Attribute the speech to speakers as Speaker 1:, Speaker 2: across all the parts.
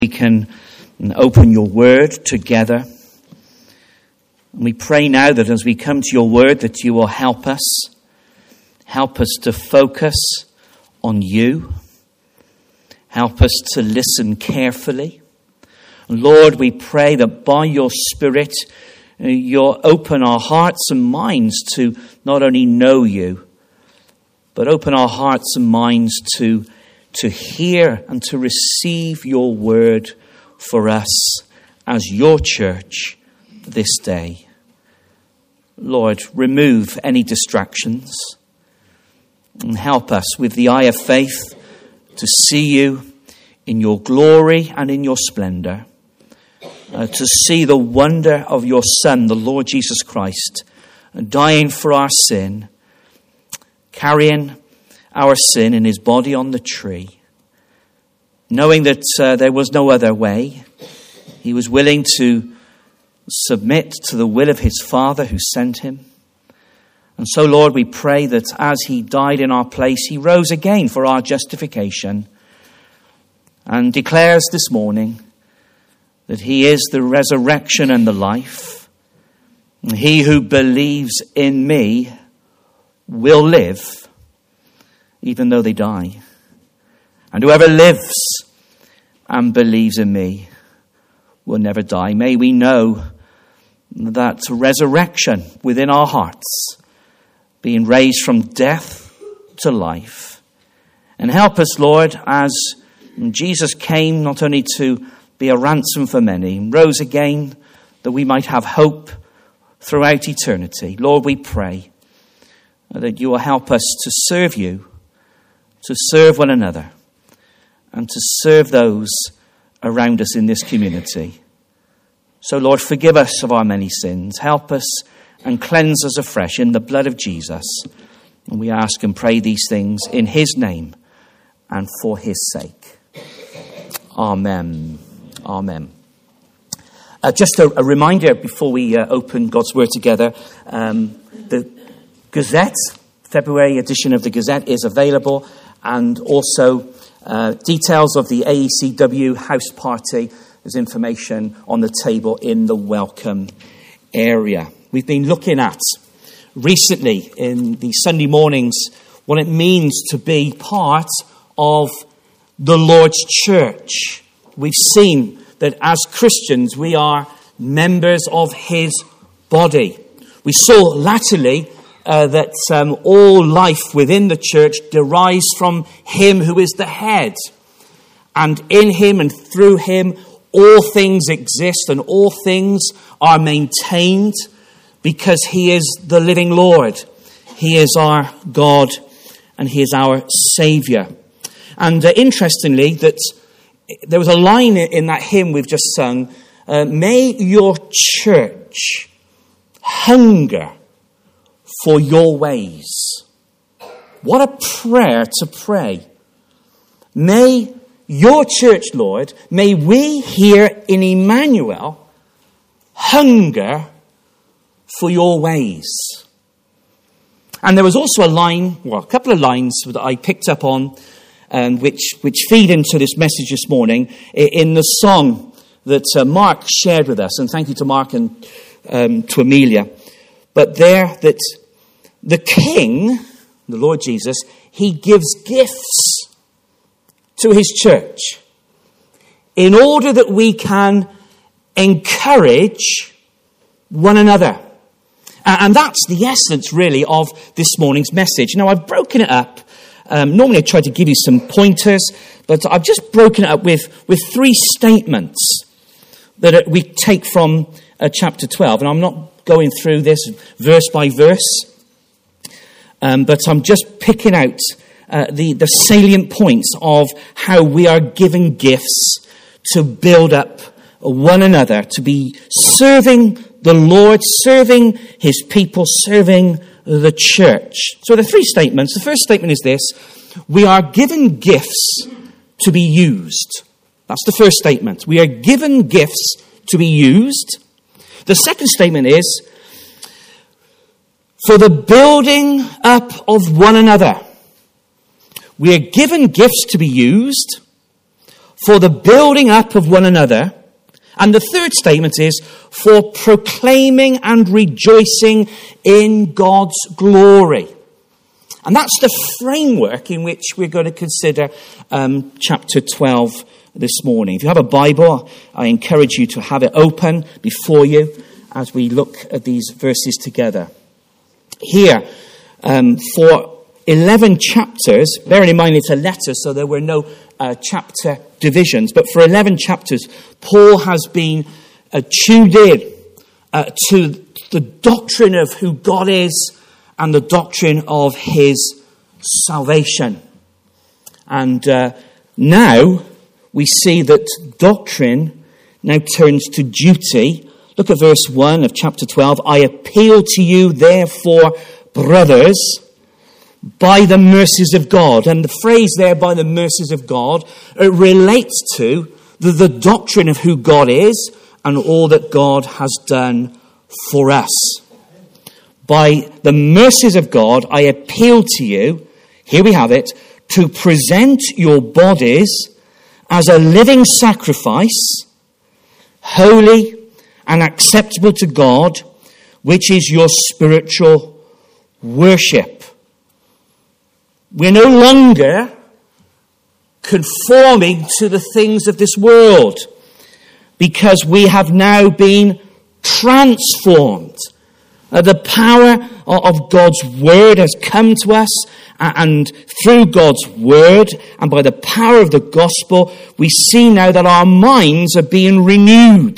Speaker 1: We can open your word together. And we pray now that as we come to your word, that you will help us to focus on you. Help us to listen carefully. And Lord, we pray that by your Spirit, you'll open our hearts and minds to not only know you, but open our hearts and minds to hear and to receive your word for us as your church this day. Lord, remove any distractions and help us with the eye of faith to see you in your glory and in your splendor, to see the wonder of your Son, the Lord Jesus Christ, dying for our sin, carrying our sin in his body on the tree, knowing that there was no other way. He was willing to submit to the will of his Father who sent him. And so, Lord, we pray that as he died in our place, he rose again for our justification, and declares this morning that he is the resurrection and the life. And he who believes in me will live, even though they die. And whoever lives and believes in me will never die. May we know that resurrection within our hearts, being raised from death to life. And help us, Lord, as Jesus came not only to be a ransom for many, rose again that we might have hope throughout eternity. Lord, we pray that you will help us to serve you, to serve one another, and to serve those around us in this community. So, Lord, forgive us of our many sins. Help us and cleanse us afresh in the blood of Jesus. And we ask and pray these things in his name and for his sake. Amen. Amen. Just a reminder before we open God's Word together. The Gazette, February edition of the Gazette is available, and also details of the AECW house party. There's information on the table in the welcome area. We've been looking at recently in the Sunday mornings what it means to be part of the Lord's church. We've seen that as Christians we are members of his body. We saw latterly that all life within the church derives from him who is the head. And in him and through him all things exist and all things are maintained because he is the living Lord. He is our God and he is our Saviour. And interestingly, that there was a line in that hymn we've just sung, may your church hunger for your ways. What a prayer to pray. May your church, Lord, may we here in Emmanuel hunger for your ways. And there was also a line, well, a couple of lines that I picked up on, which feed into this message this morning in the song that Mark shared with us. And thank you to Mark and to Amelia. But there, that the King, the Lord Jesus, he gives gifts to his church in order that we can encourage one another. And that's the essence, really, of this morning's message. Now, I've broken it up. Normally I try to give you some pointers, but I've just broken it up with three statements that we take from chapter 12. And I'm not going through this verse by verse, but I'm just picking out the salient points of how we are given gifts to build up one another, to be serving the Lord, serving his people, serving the church. So the three statements. The first statement is this: we are given gifts to be used. That's the first statement. We are given gifts to be used. The second statement is for the building up of one another. We are given gifts to be used for the building up of one another. And the third statement is for proclaiming and rejoicing in God's glory. And that's the framework in which we're going to consider chapter 12 this morning. If you have a Bible, I encourage you to have it open before you as we look at these verses together. Here, for 11 chapters, bearing in mind it's a letter, so there were no chapter divisions, but for 11 chapters, Paul has been tuned in to the doctrine of who God is and the doctrine of his salvation. And now we see that doctrine now turns to duty. Look at verse 1 of chapter 12. I appeal to you, therefore, brothers, by the mercies of God. And the phrase there, by the mercies of God, it relates to the doctrine of who God is and all that God has done for us. By the mercies of God, I appeal to you, here we have it, to present your bodies as a living sacrifice, holy and acceptable to God, which is your spiritual worship. We're no longer conforming to the things of this world because we have now been transformed. The power of God's word has come to us, and through God's word and by the power of the gospel, we see now that our minds are being renewed.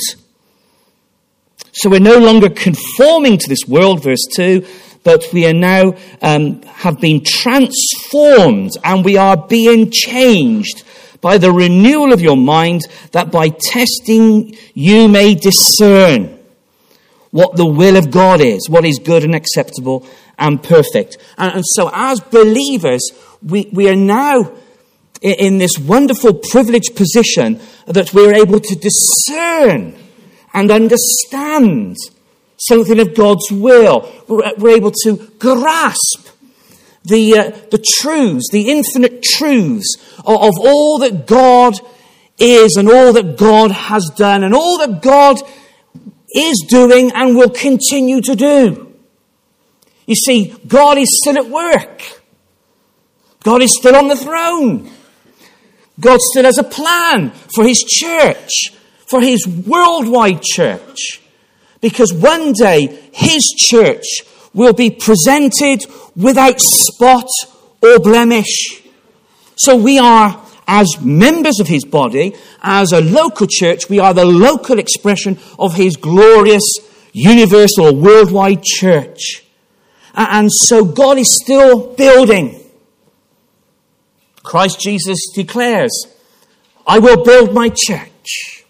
Speaker 1: So we're no longer conforming to this world, verse 2, but we are now have been transformed, and we are being changed by the renewal of your mind, that by testing you may discern what the will of God is, what is good and acceptable and perfect. And so as believers, we are now in this wonderful privileged position that we're able to discern and understand something of God's will. We're able to grasp the truths, the infinite truths of all that God is and all that God has done and all that God is doing and will continue to do. You see, God is still at work. God is still on the throne. God still has a plan for his church, for his worldwide church. Because one day his church will be presented without spot or blemish. So we are, as members of his body, as a local church, we are the local expression of his glorious, universal, worldwide church. And so God is still building. Christ Jesus declares, I will build my church.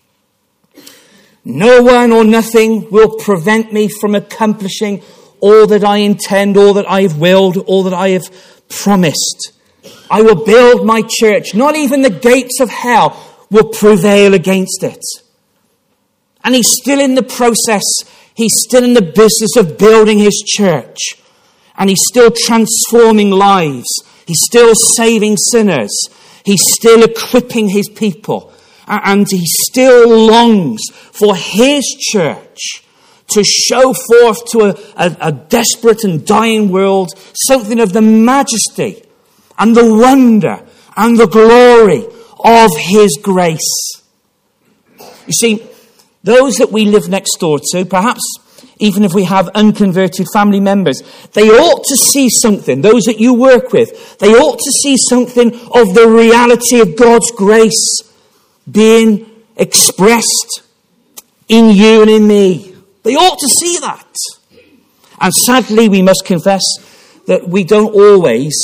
Speaker 1: No one or nothing will prevent me from accomplishing all that I intend, all that I have willed, all that I have promised. I will build my church. Not even the gates of hell will prevail against it. And he's still in the process. He's still in the business of building his church. And he's still transforming lives. He's still saving sinners. He's still equipping his people. And he still longs for his church to show forth to a desperate and dying world something of the majesty and the wonder and the glory of his grace. You see, those that we live next door to, perhaps even if we have unconverted family members, they ought to see something, those that you work with, they ought to see something of the reality of God's grace being expressed in you and in me. They ought to see that. And sadly, we must confess that we don't always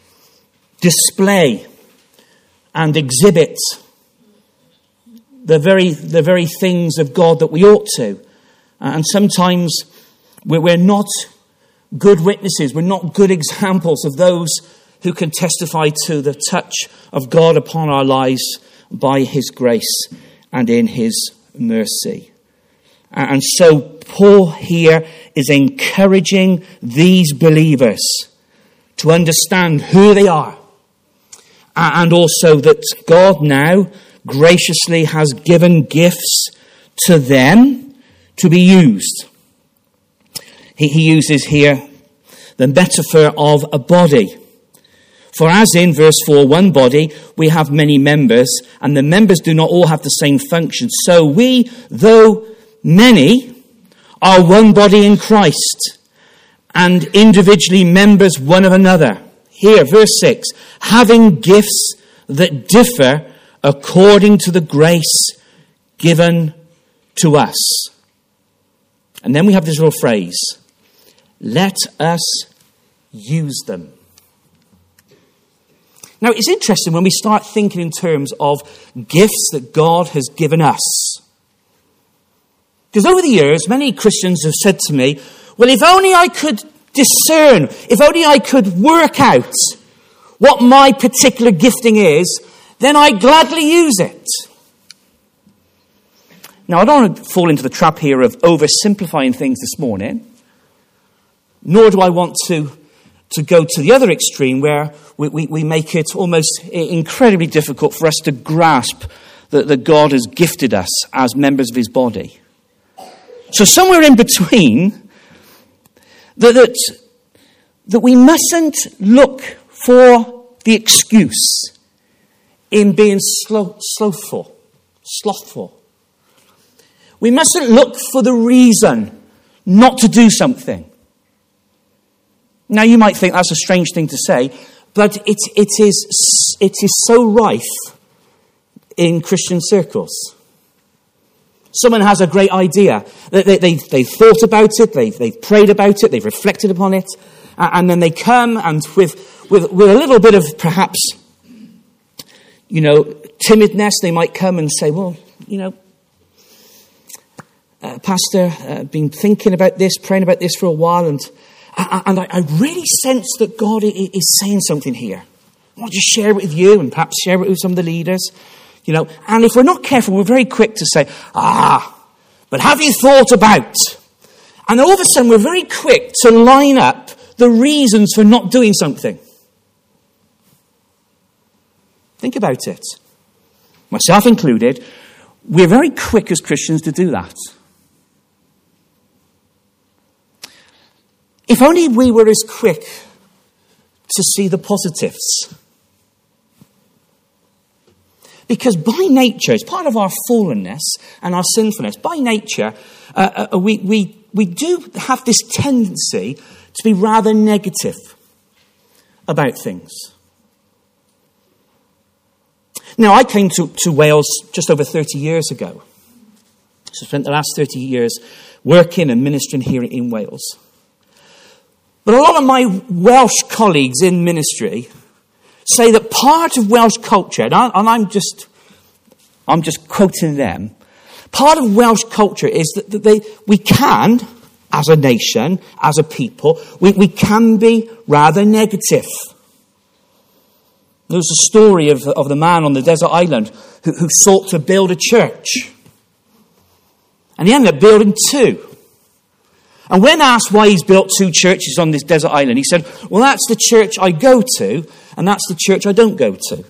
Speaker 1: display and exhibit the very things of God that we ought to. And sometimes we're not good witnesses. We're not good examples of those who can testify to the touch of God upon our lives by his grace and in his mercy. And so Paul here is encouraging these believers to understand who they are. And also that God now graciously has given gifts to them to be used. He uses here the metaphor of a body. For as in verse 4, one body, we have many members, and the members do not all have the same function. So we, though many, are one body in Christ, and individually members one of another. Here, verse 6, having gifts that differ according to the grace given to us. And then we have this little phrase, let us use them. Now, it's interesting when we start thinking in terms of gifts that God has given us. Because over the years, many Christians have said to me, well, if only I could discern, if only I could work out what my particular gifting is, then I'd gladly use it. Now, I don't want to fall into the trap here of oversimplifying things this morning, nor do I want to go to the other extreme where we make it almost incredibly difficult for us to grasp that God has gifted us as members of his body. So somewhere in between, that we mustn't look for the excuse in being slothful. We mustn't look for the reason not to do something. Now, you might think that's a strange thing to say, but it is so rife in Christian circles. Someone has a great idea. They've thought about it, they've prayed about it, they've reflected upon it, and then they come and with a little bit of perhaps, timidness, they might come and say, well, Pastor, I've been thinking about this, praying about this for a while, and I really sense that God is saying something here. I want to share it with you and perhaps share it with some of the leaders. And if we're not careful, we're very quick to say, but have you thought about? And all of a sudden, we're very quick to line up the reasons for not doing something. Think about it. Myself included, we're very quick as Christians to do that. If only we were as quick to see the positives. Because by nature, it's part of our fallenness and our sinfulness. By nature, we do have this tendency to be rather negative about things. Now, I came to Wales just over 30 years ago. So I spent the last 30 years working and ministering here in Wales. But a lot of my Welsh colleagues in ministry say that part of Welsh culture, and I'm just quoting them, part of Welsh culture is that we can, as a nation, as a people, we can be rather negative. There's a story of the man on the desert island who sought to build a church. And he ended up building two. And when asked why he's built two churches on this desert island, he said, well, that's the church I go to, and that's the church I don't go to.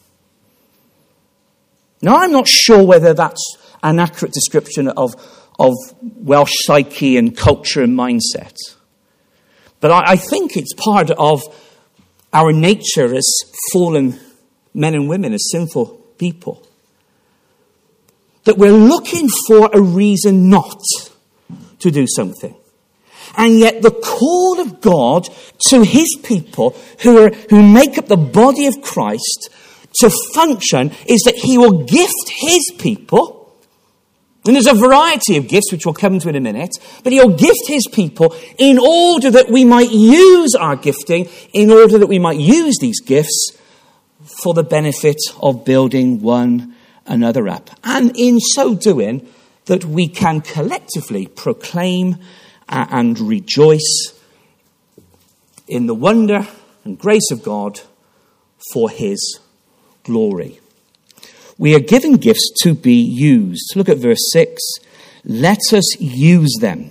Speaker 1: Now, I'm not sure whether that's an accurate description of Welsh psyche and culture and mindset. But I think it's part of our nature as fallen men and women, as sinful people. That we're looking for a reason not to do something. And yet the call of God to his people who make up the body of Christ to function is that he will gift his people. And there's a variety of gifts which we'll come to in a minute. But he'll gift his people in order that we might use our gifting, in order that we might use these gifts for the benefit of building one another up. And in so doing, that we can collectively proclaim and rejoice in the wonder and grace of God for his glory. We are given gifts to be used. Look at verse 6. Let us use them.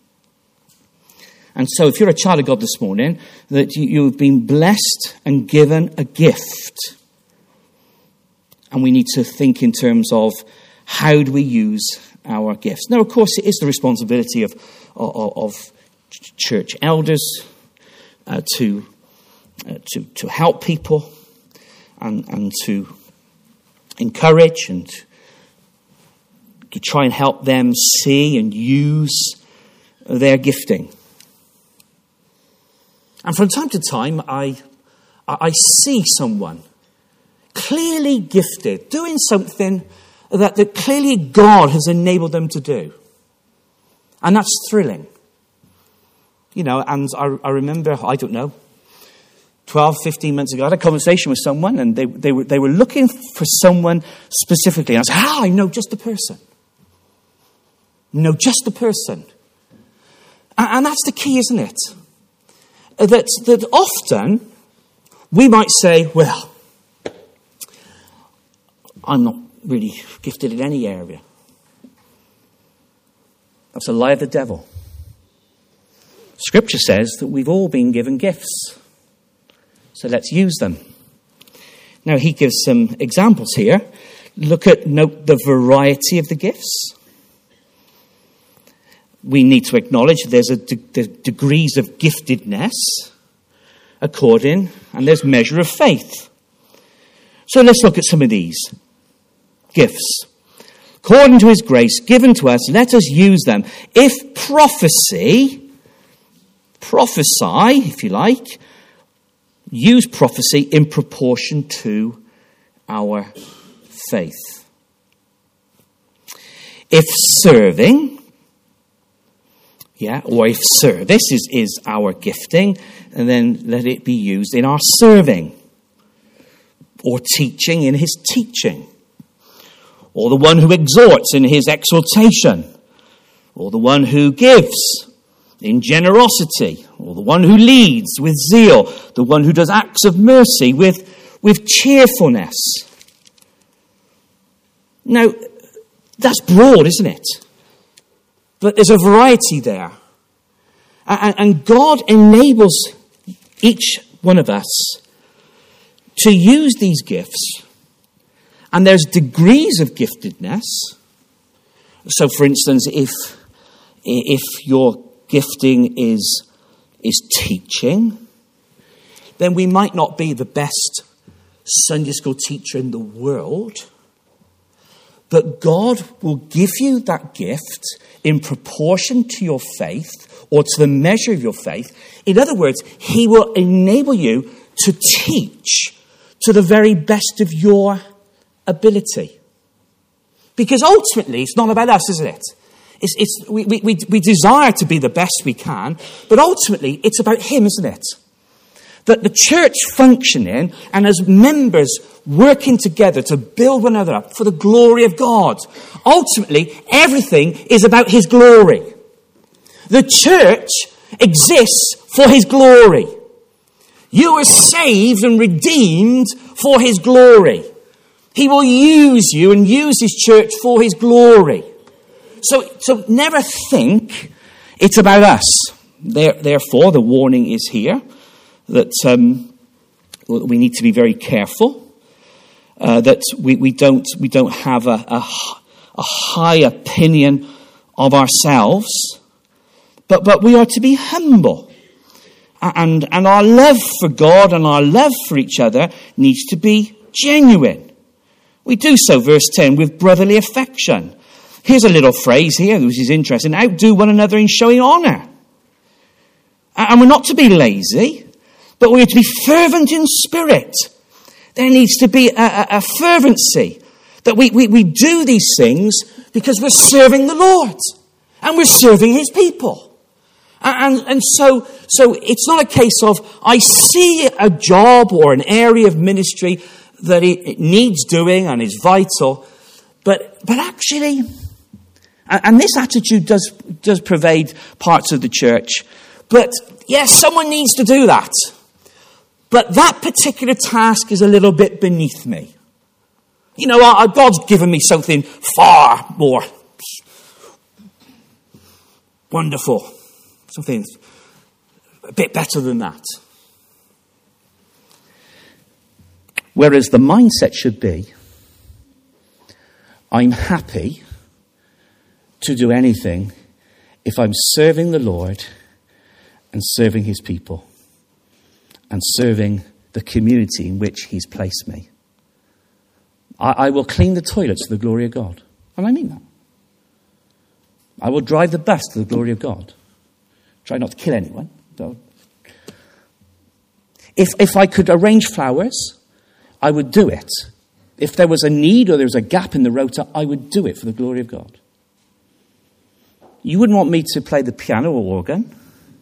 Speaker 1: And so if you're a child of God this morning, that you've been blessed and given a gift. And we need to think in terms of how do we use our gifts. Now, of course, it is the responsibility of church elders to help people and to encourage and to try and help them see and use their gifting. And from time to time, I see someone clearly gifted, doing something that clearly God has enabled them to do. And that's thrilling. You know, and I remember, 12, 15 months ago, I had a conversation with someone, and they were looking for someone specifically. And I said, I know just the person. Know just the person. And that's the key, isn't it? That often we might say, well, I'm not really gifted in any area. That's a lie of the devil. Scripture says that we've all been given gifts. So let's use them. Now he gives some examples here. Note the variety of the gifts. We need to acknowledge there's degrees of giftedness and there's measure of faith. So let's look at some of these gifts. According to his grace given to us, let us use them. If prophesy, if you like, use prophecy in proportion to our faith. If serving, or if service is our gifting, and then let it be used in our serving. Or teaching in his teaching. Or the one who exhorts in his exhortation. Or the one who gives in generosity. Or the one who leads with zeal. The one who does acts of mercy with cheerfulness. Now, that's broad, isn't it? But there's a variety there. And God enables each one of us to use these gifts. And there's degrees of giftedness. So, for instance, if your gifting is teaching, then we might not be the best Sunday school teacher in the world. But God will give you that gift in proportion to your faith or to the measure of your faith. In other words, he will enable you to teach to the very best of your ability. Because ultimately, it's not about us, isn't it? We desire to be the best we can, but ultimately, it's about him, isn't it? That the church functioning and as members working together to build one another up for the glory of God. Ultimately, everything is about his glory. The church exists for his glory. You are saved and redeemed for his glory. He will use you and use his church for his glory. So never think it's about us. Therefore, the warning is here that we need to be very careful. That we don't have a high opinion of ourselves, but we are to be humble, and our love for God and our love for each other needs to be genuine. We do so, verse 10, with brotherly affection. Here's a little phrase here, which is interesting: outdo one another in showing honour. And we're not to be lazy, but we're to be fervent in spirit. There needs to be a fervency that we do these things because we're serving the Lord and we're serving his people. And so it's not a case of I see a job or an area of ministry that it needs doing and is vital, but actually, and this attitude does pervade parts of the church. But yes, someone needs to do that. But that particular task is a little bit beneath me. You know, God's given me something far more wonderful. Something a bit better than that. Whereas the mindset should be, I'm happy to do anything if I'm serving the Lord and serving his people and serving the community in which he's placed me. I will clean the toilets to the glory of God. And I mean that. I will drive the bus to the glory of God. Try not to kill anyone. Though. If I could arrange flowers, I would do it. If there was a need or there was a gap in the rota, I would do it for the glory of God. You wouldn't want me to play the piano or organ.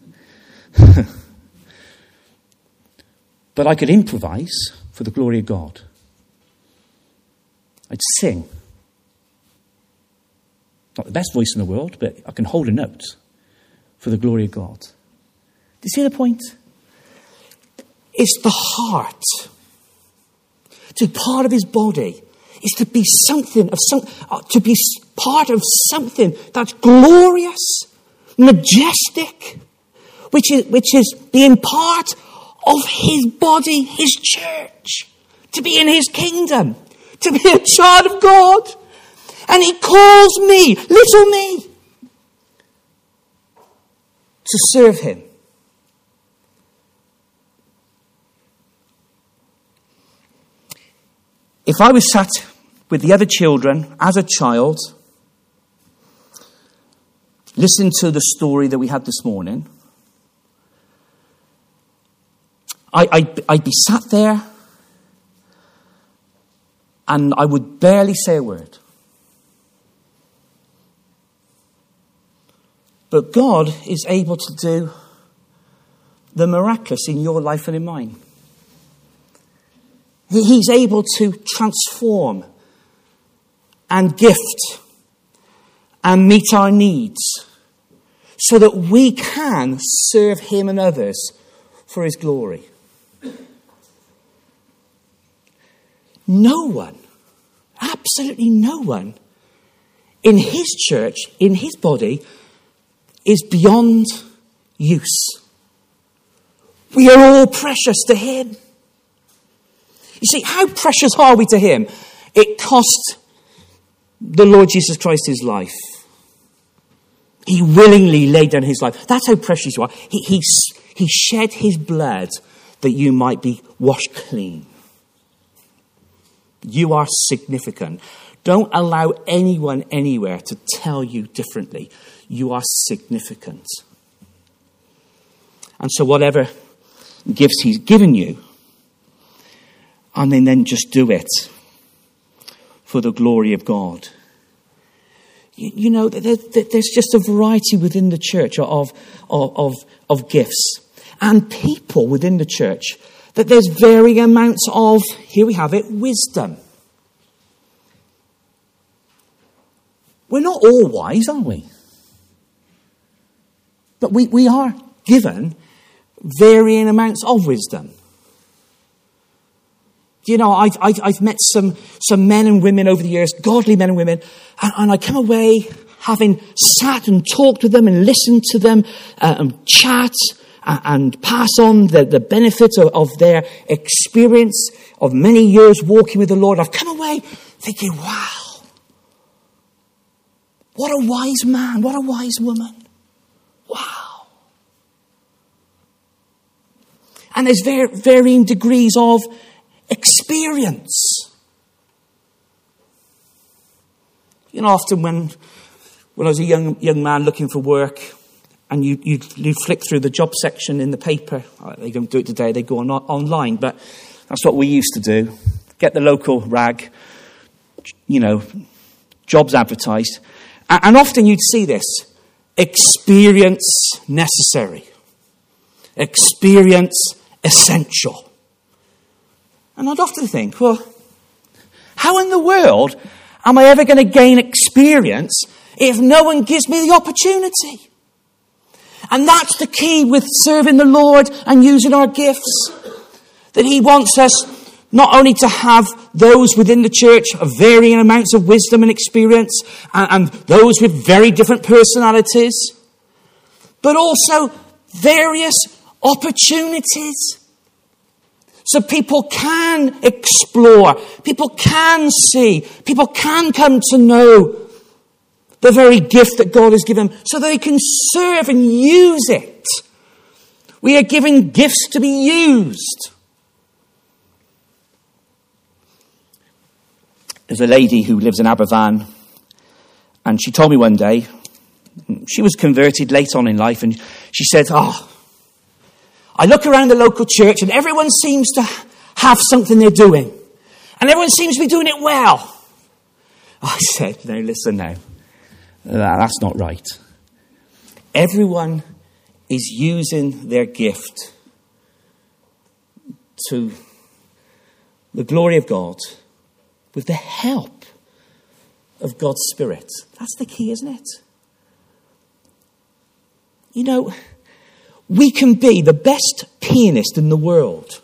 Speaker 1: But I could improvise for the glory of God. I'd sing. Not the best voice in the world, but I can hold a note for the glory of God. Do you see the point? It's the heart. To be part of his body is to be to be part of something that's glorious, majestic, which is being part of his body, his church, to be in his kingdom, to be a child of God. And he calls me, little me, to serve him. If I was sat with the other children as a child, listening to the story that we had this morning, I'd be sat there and I would barely say a word. But God is able to do the miraculous in your life and in mine. He's able to transform and gift and meet our needs so that we can serve him and others for his glory. No one, absolutely no one in his church, in his body, is beyond use. We are all precious to him. You see, how precious are we to him? It cost the Lord Jesus Christ his life. He willingly laid down his life. That's how precious you are. He shed his blood that you might be washed clean. You are significant. Don't allow anyone anywhere to tell you differently. You are significant. And so whatever gifts he's given you, and then just do it for the glory of God. You know, there's just a variety within the church of gifts and people within the church, that there's varying amounts of, here we have it, wisdom. We're not all wise, are we? But we are given varying amounts of wisdom. You know, I've met some men and women over the years, godly men and women, and I come away having sat and talked with them and listened to them and chat and pass on the benefits of their experience of many years walking with the Lord. I've come away thinking, wow, what a wise man, what a wise woman. Wow. And there's varying degrees of experience. You know, often when I was a young man looking for work, and you flick through the job section in the paper. They don't do it today, they go online, but that's what we used to do. Get the local rag, you know, jobs advertised. And often you'd see this: experience necessary, experience essential. And I'd often think, well, how in the world am I ever going to gain experience if no one gives me the opportunity? And that's the key with serving the Lord and using our gifts. That he wants us not only to have those within the church of varying amounts of wisdom and experience, and those with very different personalities, but also various opportunities.
Speaker 2: So people can explore, people can see, people can come to know the very gift that God has given them so that they can serve and use it. We are given gifts to be used. There's a lady who lives in Aberfan, and she told me one day, she was converted late on in life, and she said, I look around the local church and everyone seems to have something they're doing. And everyone seems to be doing it well. I said, no, listen now. That's not right. Everyone is using their gift to the glory of God with the help of God's Spirit. That's the key, isn't it? You know, we can be the best pianist in the world.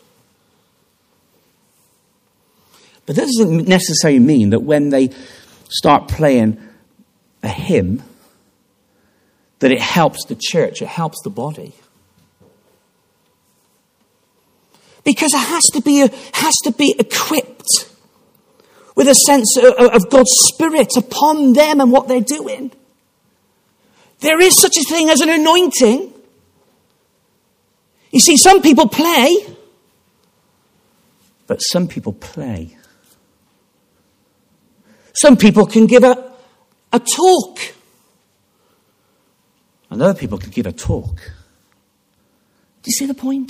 Speaker 2: But that doesn't necessarily mean that when they start playing a hymn, that it helps the church, it helps the body. Because it has to be equipped with a sense of God's Spirit upon them and what they're doing. There is such a thing as an anointing. You see, some people play, but some people play. Some people can give a talk, and other people can give a talk. Do you see the point?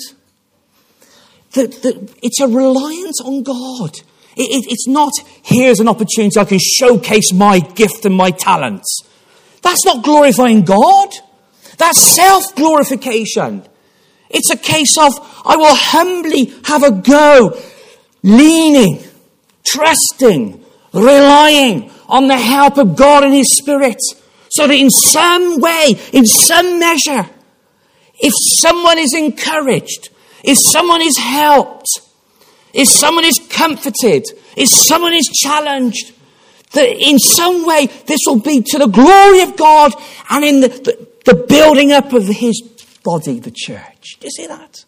Speaker 2: That it's a reliance on God. It's not, here's an opportunity I can showcase my gift and my talents. That's not glorifying God. That's self-glorification. It's a case of, I will humbly have a go, leaning, trusting, relying on the help of God and His Spirit. So that in some way, in some measure, if someone is encouraged, if someone is helped, if someone is comforted, if someone is challenged, that in some way this will be to the glory of God and in the building up of His body, the church. Do you see that?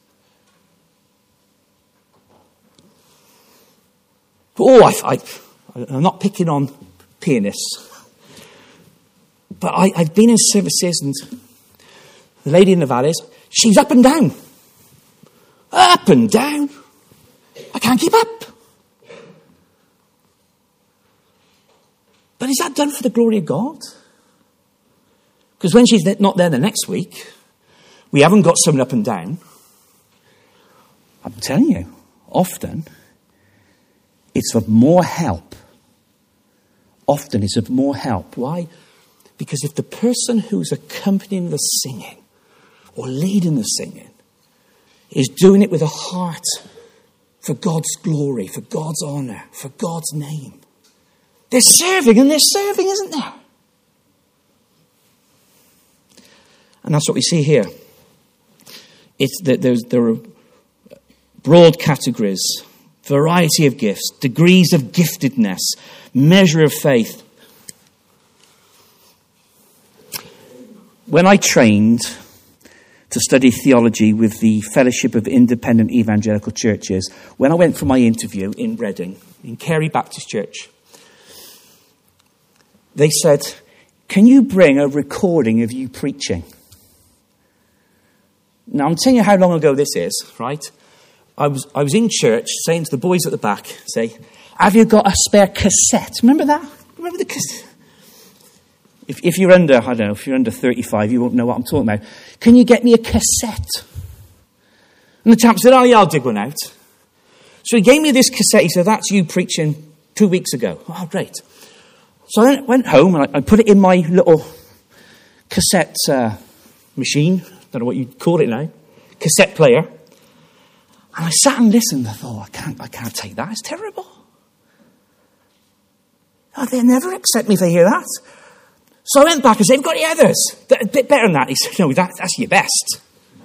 Speaker 2: I'm not picking on pianists, but I've been in services and the lady in the valleys, she's up and down. Up and down. I can't keep up. But is that done for the glory of God? Because when she's not there the next week, we haven't got someone up and down. I'm telling you, often it's of more help. Often it's of more help. Why? Because if the person who's accompanying the singing or leading the singing is doing it with a heart for God's glory, for God's honour, for God's name, they're serving, and they're serving, isn't there? And that's what we see here. There are broad categories, variety of gifts, degrees of giftedness, measure of faith. When I trained to study theology with the Fellowship of Independent Evangelical Churches, when I went for my interview in Reading, in Carey Baptist Church, they said, can you bring a recording of you preaching? Now, I'm telling you how long ago this is, right? I was in church saying to the boys at the back, have you got a spare cassette? Remember that? Remember the cassette? If you're under, I don't know, if you're under 35, you won't know what I'm talking about. Can you get me a cassette? And the chap said, yeah, I'll dig one out. So he gave me this cassette. He said, that's you preaching 2 weeks ago. Oh, great. So I went home and I put it in my little cassette machine. Don't know what you'd call it now. Cassette player. And I sat and listened. I thought, I can't take that. It's terrible. Oh, they'll never accept me if they hear that. So I went back and said, have you got any others? A bit better than that. He said, no, that's your best.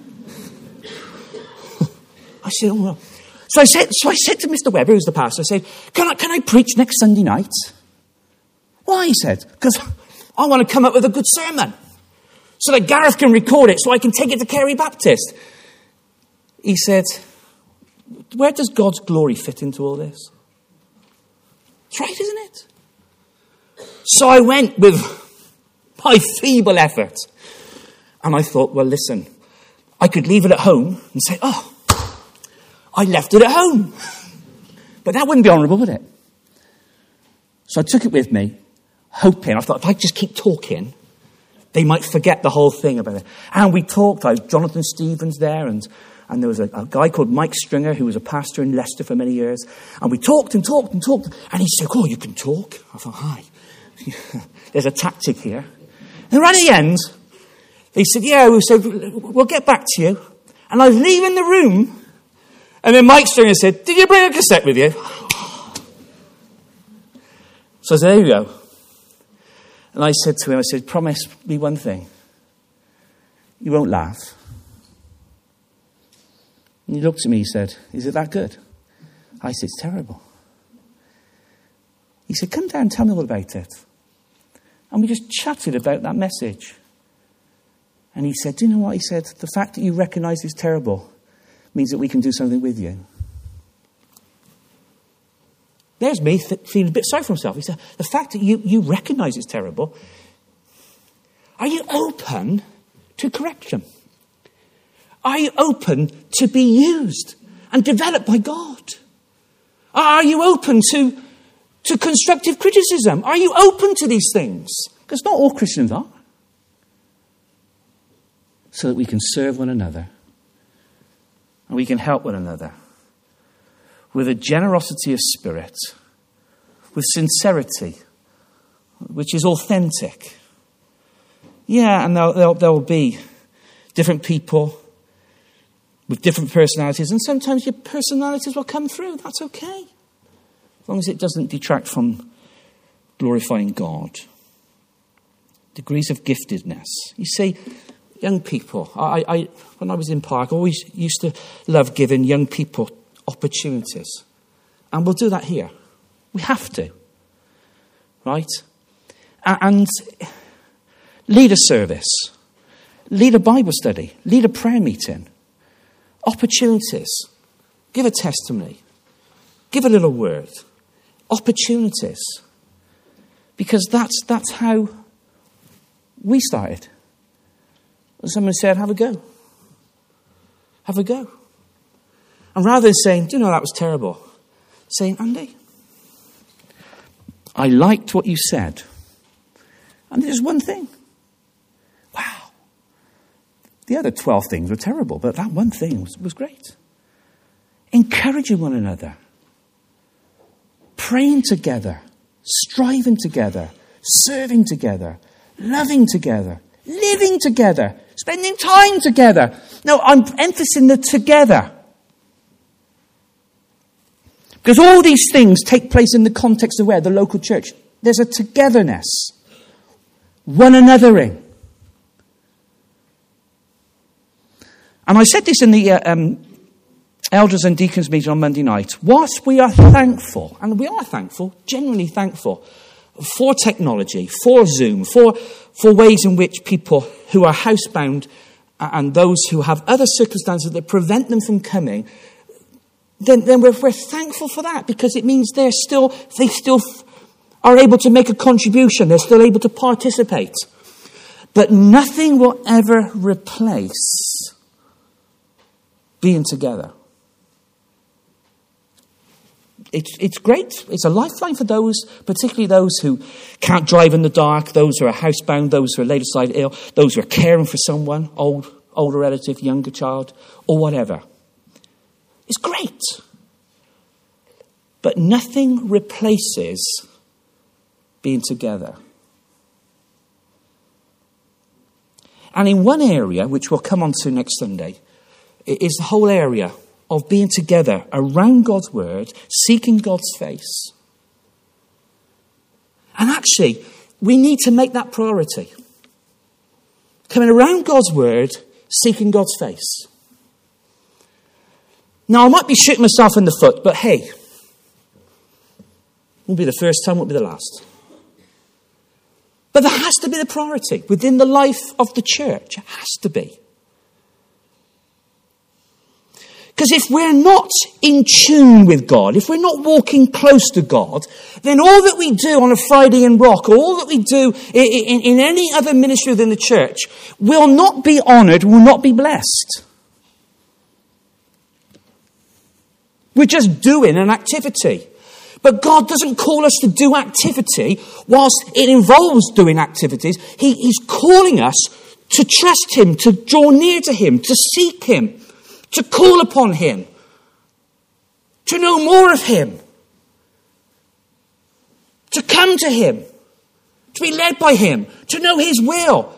Speaker 2: I said, oh, well. So I said to Mr. Webber, who's the pastor, I said, can I preach next Sunday night? Why? He said, because I want to come up with a good sermon so that Gareth can record it so I can take it to Carey Baptist. He said, where does God's glory fit into all this? It's right, isn't it? So I went with my feeble effort. And I thought, well, listen, I could leave it at home and say, oh, I left it at home. But that wouldn't be honourable, would it? So I took it with me, hoping, I thought, if I just keep talking, they might forget the whole thing about it. And we talked. I was Jonathan Stevens there, and there was a guy called Mike Stringer, who was a pastor in Leicester for many years. And we talked and talked and talked. And he said, oh, you can talk? I thought, hi. There's a tactic here. And right at the end, they said, yeah, we'll get back to you. And I was leaving the room. And then Mike Stringer said, did you bring a cassette with you? So I said, there you go. And I said to him, promise me one thing. You won't laugh. And he looked at me, he said, is it that good? I said, it's terrible. He said, come down and tell me all about it. And we just chatted about that message. And he said, do you know what? He said, the fact that you recognise it's terrible means that we can do something with you. There's me feeling a bit sorry for himself. He said, the fact that you recognise it's terrible, are you open to correction? Are you open to be used and developed by God? Are you open to constructive criticism? Are you open to these things? Because not all Christians are. So that we can serve one another and we can help one another with a generosity of spirit, with sincerity, which is authentic. Yeah, and there'll be different people with different personalities, and sometimes your personalities will come through. That's okay, as long as it doesn't detract from glorifying God. Degrees of giftedness. You see, young people, I when I was in Park, I always used to love giving young people opportunities. And we'll do that here. We have to. Right? And lead a service. Lead a Bible study. Lead a prayer meeting. Opportunities. Give a testimony. Give a little word. Opportunities. Because that's how we started. Someone said, have a go. Have a go. And rather than saying, do you know that was terrible? Saying, Andy, I liked what you said. And there's one thing. Wow. The other 12 things were terrible, but that one thing was great. Encouraging one another. Praying together. Striving together. Serving together. Loving together. Living together. Spending time together. No, I'm emphasizing the together. Because all these things take place in the context of where? The local church. There's a togetherness. One anothering. And I said this in the elders and deacons meeting on Monday night. Whilst we are thankful, and we are thankful, genuinely thankful, for technology, for Zoom, for ways in which people who are housebound and those who have other circumstances that prevent them from coming, then we're thankful for that, because it means they still are able to make a contribution. They're still able to participate. But nothing will ever replace being together. It's great. It's a lifeline for those, particularly those who can't drive in the dark, those who are housebound, those who are laid aside ill, those who are caring for someone, older relative, younger child, or whatever. It's great. But nothing replaces being together. And in one area, which we'll come on to next Sunday, is the whole area of being together around God's word, seeking God's face. And actually, we need to make that priority. Coming around God's word, seeking God's face. Now, I might be shooting myself in the foot, but hey, won't be the first time, won't be the last. But there has to be the priority within the life of the church. It has to be. Because if we're not in tune with God, if we're not walking close to God, then all that we do on a Friday in Rock, or all that we do in any other ministry within the church, will not be honoured, will not be blessed. We're just doing an activity. But God doesn't call us to do activity whilst it involves doing activities. He's calling us to trust him, to draw near to him, to seek him, to call upon him, to know more of him, to come to him, to be led by him, to know his will.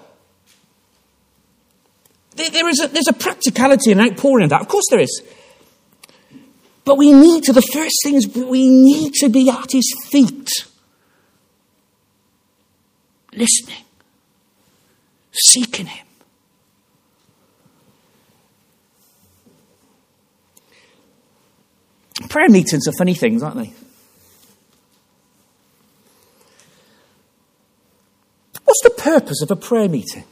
Speaker 2: There's a practicality and outpouring of that. Of course there is. But the first thing is we need to be at his feet, listening, seeking him. Prayer meetings are funny things, aren't they? What's the purpose of a prayer meeting?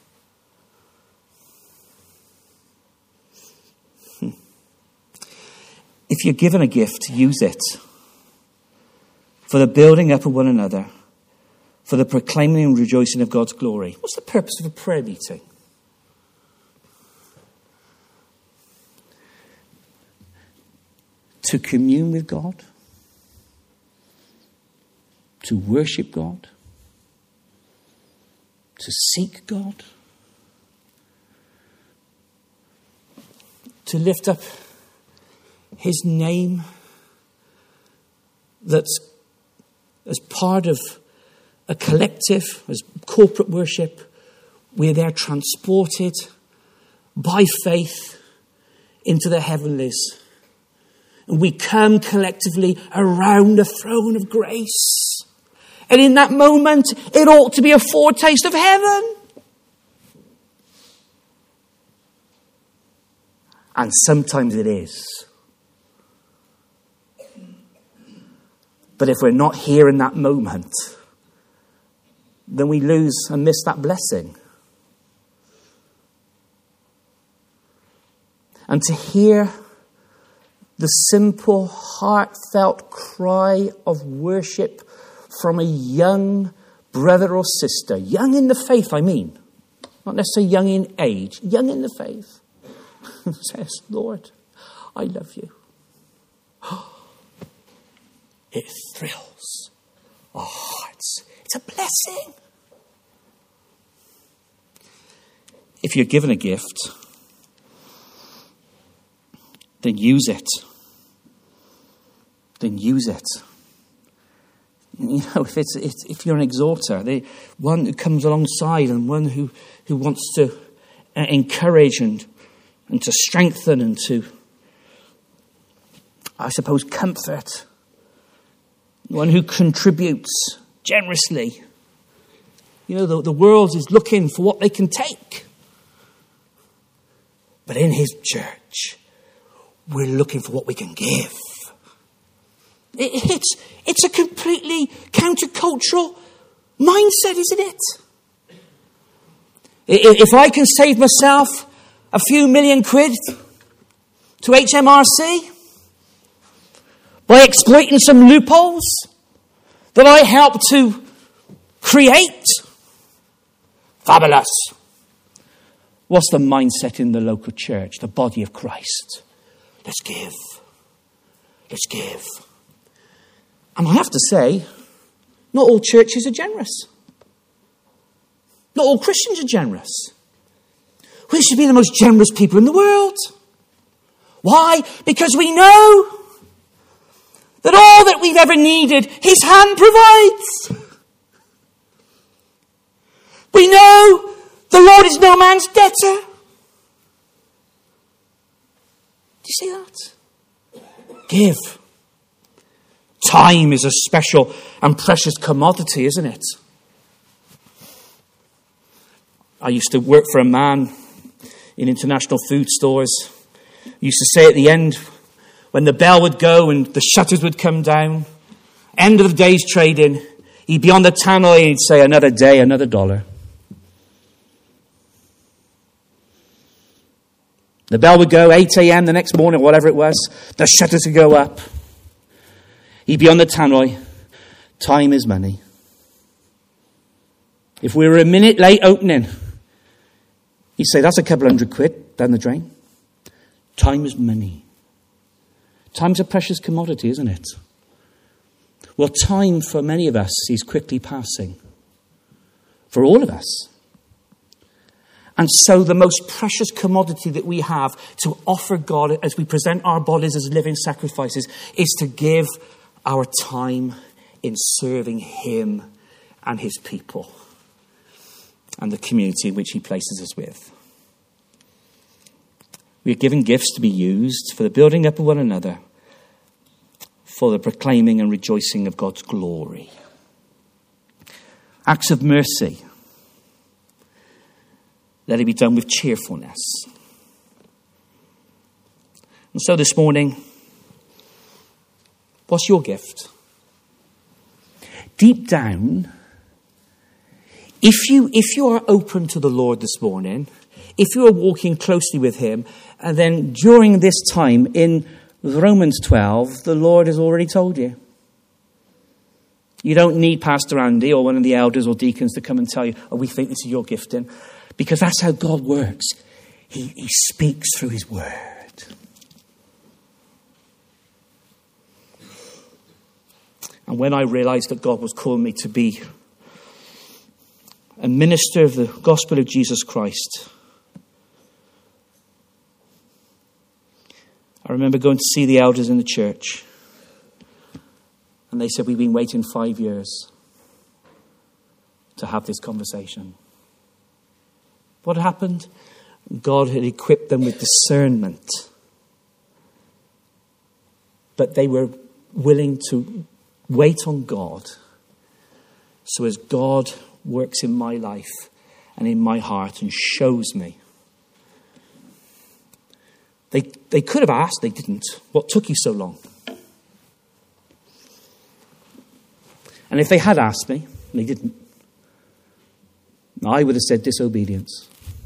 Speaker 2: If you're given a gift, use it for the building up of one another, for the proclaiming and rejoicing of God's glory. What's the purpose of a prayer meeting? To commune with God, to worship God, to seek God, to lift up his name, that's as part of a collective, as corporate worship, we're there transported by faith into the heavenlies. And we come collectively around the throne of grace. And in that moment, it ought to be a foretaste of heaven. And sometimes it is. But if we're not here in that moment, then we lose and miss that blessing. And to hear the simple, heartfelt cry of worship from a young brother or sister, young in the faith, I mean, not necessarily young in age, young in the faith, says, Lord, I love you. It thrills our hearts. It's a blessing. If you're given a gift, then use it. Then use it. You know, if you're an exhorter, one who comes alongside and one who wants to encourage and to strengthen and to, I suppose, comfort. One who contributes generously. You know, the world is looking for what they can take. But in his church, we're looking for what we can give. It's a completely countercultural mindset, isn't it? If I can save myself a few million quid to HMRC by exploiting some loopholes that I helped to create, fabulous. What's the mindset in the local church, the body of Christ? Let's give. Let's give. And I have to say, not all churches are generous. Not all Christians are generous. We should be the most generous people in the world. Why? Because we know that all that we've ever needed, his hand provides. We know the Lord is no man's debtor. Do you see that? Give. Time is a special and precious commodity, isn't it? I used to work for a man in international food stores. He used to say at the end, when the bell would go and the shutters would come down, end of the day's trading, he'd be on the tannoy and he'd say, another day, another dollar. The bell would go 8 a.m. the next morning, or whatever it was. The shutters would go up. He'd be on the tannoy. Time is money. If we were a minute late opening, he'd say, that's a couple £100 down the drain. Time is money. Time's a precious commodity, isn't it? Well, time for many of us is quickly passing. For all of us. And so the most precious commodity that we have to offer God as we present our bodies as living sacrifices is to give our time in serving him and his people and the community in which he places us with. We are given gifts to be used for the building up of one another, for the proclaiming and rejoicing of God's glory. Acts of mercy. Let it be done with cheerfulness. And so this morning, what's your gift? Deep down, if you are open to the Lord this morning, if you are walking closely with him, and then during this time in Romans 12, the Lord has already told you. You don't need Pastor Andy or one of the elders or deacons to come and tell you, oh, we think this is your gifting. Because that's how God works. He speaks through his word. And when I realized that God was calling me to be a minister of the gospel of Jesus Christ, I remember going to see the elders in the church. And they said, we've been waiting 5 years to have this conversation. What happened? God had equipped them with discernment. But they were willing to wait on God. So as God works in my life and in my heart and shows me. They could have asked, they didn't. What took you so long? And if they had asked me, and they didn't, I would have said disobedience.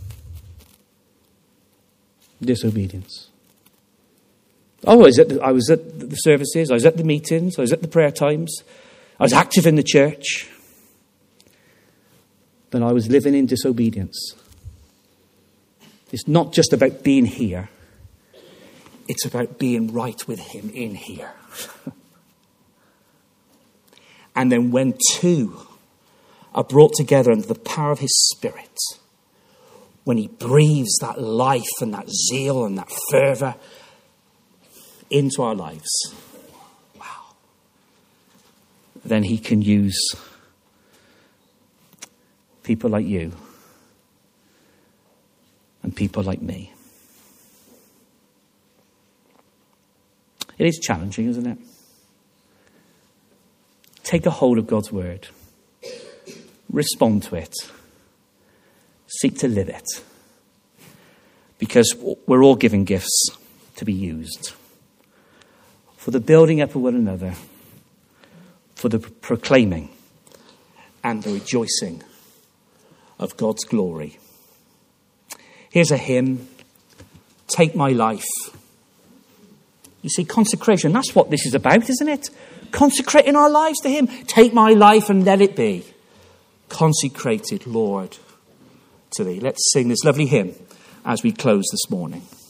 Speaker 2: Disobedience. Oh, I was at the services, I was at the meetings, I was at the prayer times, I was active in the church. But I was living in disobedience. It's not just about being here. It's about being right with him in here. And then when two are brought together under the power of his Spirit, when he breathes that life and that zeal and that fervour into our lives, wow, then he can use people like you and people like me. It is challenging, isn't it? Take a hold of God's word. Respond to it. Seek to live it. Because we're all given gifts to be used. For the building up of one another. For the proclaiming and the rejoicing of God's glory. Here's a hymn. Take my life. You see, consecration, that's what this is about, isn't it? Consecrating our lives to him. Take my life and let it be consecrated, Lord, to thee. Let's sing this lovely hymn as we close this morning.